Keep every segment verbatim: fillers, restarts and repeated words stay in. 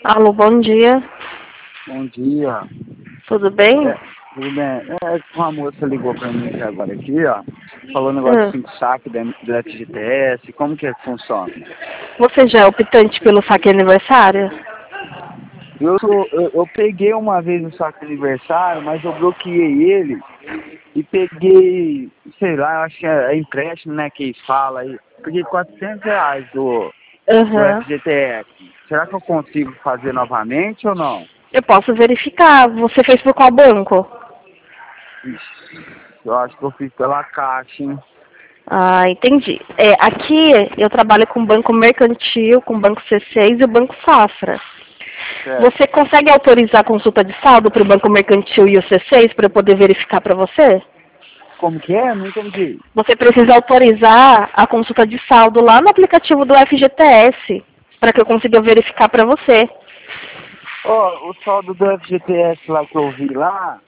Alô, bom dia. Bom dia. Tudo bem? É, tudo bem? É, uma moça ligou pra mim aqui agora aqui, ó. Falou um negócio Ah, de cinco saques da- do F G T S. Como que é que funciona? Você já é optante pelo saque aniversário? Eu, sou- eu, eu peguei uma vez o saque de aniversário, mas eu bloqueei ele e peguei, sei lá, eu acho que é é empréstimo, né, que eles falam aí. Peguei quatrocentos reais do, do Aham. F G T S. Será que eu consigo fazer novamente ou não? Eu posso verificar. Você fez por qual banco? Ixi, eu acho que eu fiz pela Caixa, hein? Ah, entendi. É, aqui eu trabalho com o Banco Mercantil, com o Banco C seis e o Banco Safra. Certo. Você consegue autorizar a consulta de saldo para o Banco Mercantil e o C seis para eu poder verificar para você? Como que é? Não entendi. Você precisa autorizar a consulta de saldo lá no aplicativo do F G T S para que eu consiga verificar para você. Ó, o saldo do F G T S lá que eu vi lá,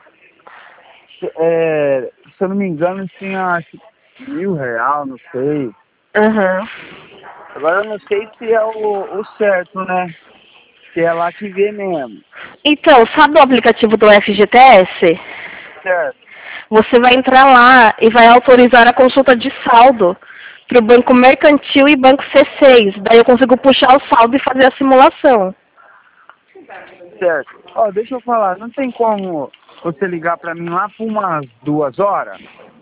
é, se eu não me engano, tinha acho, que mil real, não sei. Aham. Agora eu não sei se é o, o certo, né? Se é lá que vê mesmo. Então, sabe o aplicativo do F G T S? Certo, Você vai entrar lá e vai autorizar a consulta de saldo para o Banco Mercantil e Banco C seis. Daí eu consigo puxar o saldo e fazer a simulação. certo. Ó, deixa eu falar, não tem como você ligar pra mim lá por umas duas horas?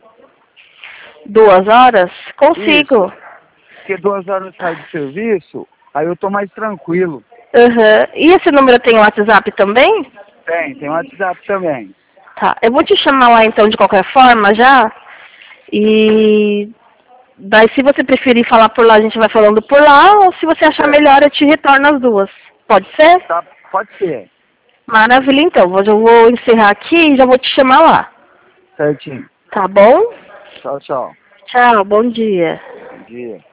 Duas horas? Isso, Consigo. porque duas horas eu saio do serviço, aí eu tô mais tranquilo. Aham. E esse número tem WhatsApp também? Tem, tem WhatsApp também. Tá. Eu vou te chamar lá então de qualquer forma já. E daí se você preferir falar por lá, a gente vai falando por lá. Ou se você achar Certo, melhor, eu te retorno as duas. Pode ser? tá, pode ser. Maravilha, então. Eu vou encerrar aqui e já vou te chamar lá. Certinho. Tá bom? Tchau, tchau. Tchau, bom dia. Bom dia.